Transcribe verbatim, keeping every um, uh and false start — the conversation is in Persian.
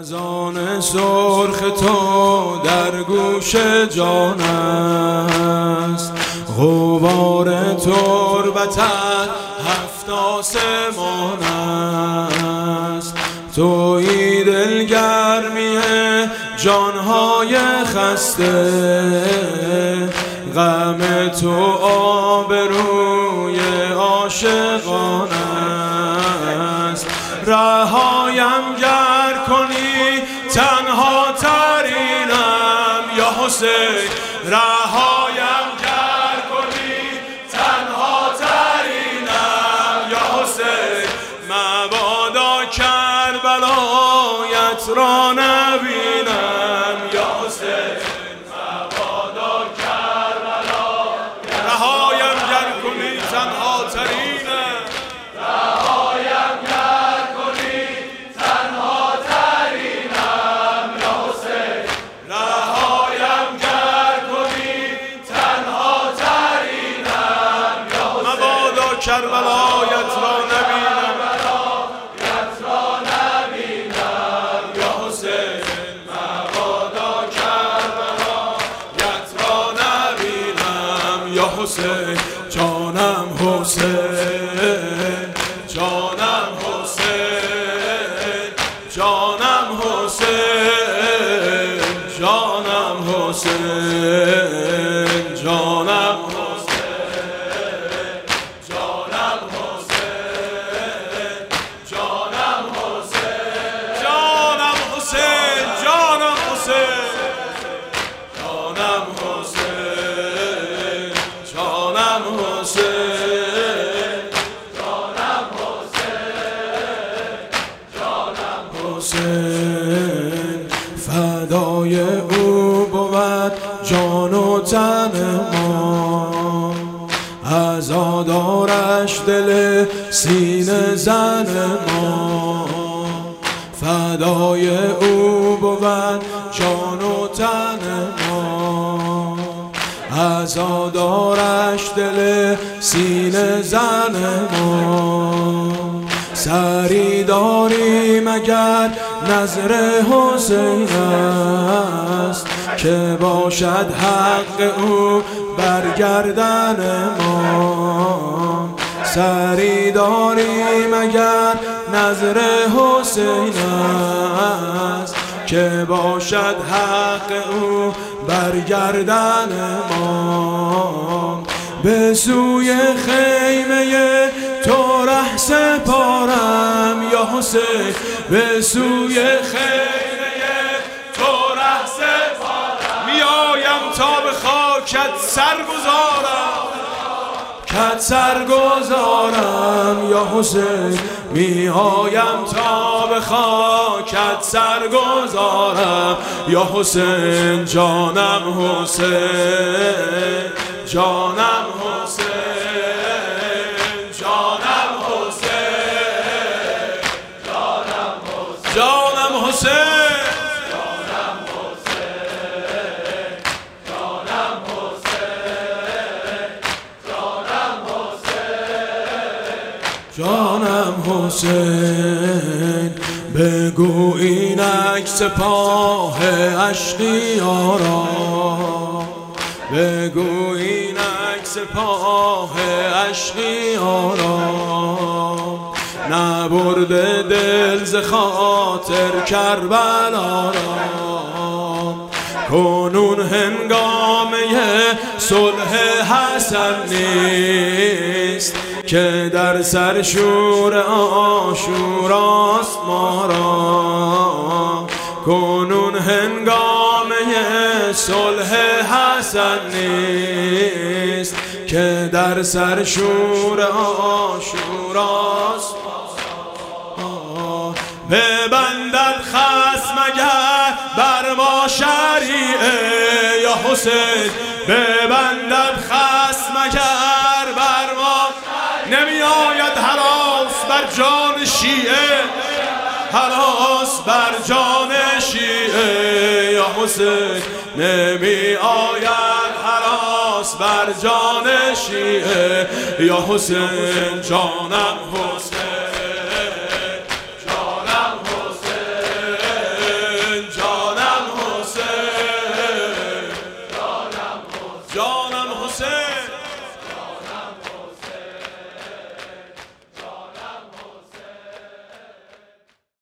اذان سرخ تو در گوش جان است، غبار تربتت هفت آسمان است. تویی دلگرمی جانهای خسته، غم تو آبروی عاشقان است. رهایم گر کنی تنها ترینم یا حسین، رهایم گر کنی تنها ترینم یا حسین. مبادا کربلایت را نبینم یا حسین، مبادا کربلایت. رهایم گر کنی تنها ترینم، رهایم گر کنی تنها ترینم یا حسین، رهایم گر کنی تنها ترینم یا حسین. مبادا کربلایت را نبینم، حسین جانم حسین، جانم حسین، جانم حسین، جانم حسین، جانم حسین، جانم حسین، جانم حسین، جانم حسین، جانم حسین، جانم حسین، جانم حسین، جانم حسین، جانم حسین. فدای او بود جان و تن ما، عزادارش دل سینه زن ما. فدای او بود جان و تن ما، عزادارش دل سینه زن ما. سری داری مگر نظر حسین است، که باشد حق او برگردن ما. سری داری مگر نظر حسین است، که باشد حق او برگردن ما. به سوی خیمه تو ره سپارم یا حسین، به سوی خیمه تو ره سپارم. میایم تا به خاکت سر گذارم، کت سر گذارم یا حسین. میایم تا به خاکت سر گذارم یا حسین. جانم حسین، جانم حسین، جانم حسین، جانم حسین، جانم حسین، جانم حسین، جانم حسین. بگو اینک سپاه اشقیارا، بگو اینک سپاه اشقیارا. نبرده دل ز خاطر کربلا را، کنون هنگامه صلح حسن نیست، که در سر شور عاشوراست ما را. کنون هنگامه صلح حسن نیست، که در سر شور عاشوراست. ببندد خصم اگر بر ما شریعه یا حسین، ببندد خصم اگر بر ما. نمی آید هراس بر جان شیعه، هراس بر جان شیعه یا حسین. نمی آید هراس بر جان شیعه یا حسین. جانم حسین، جانم حسین، حسین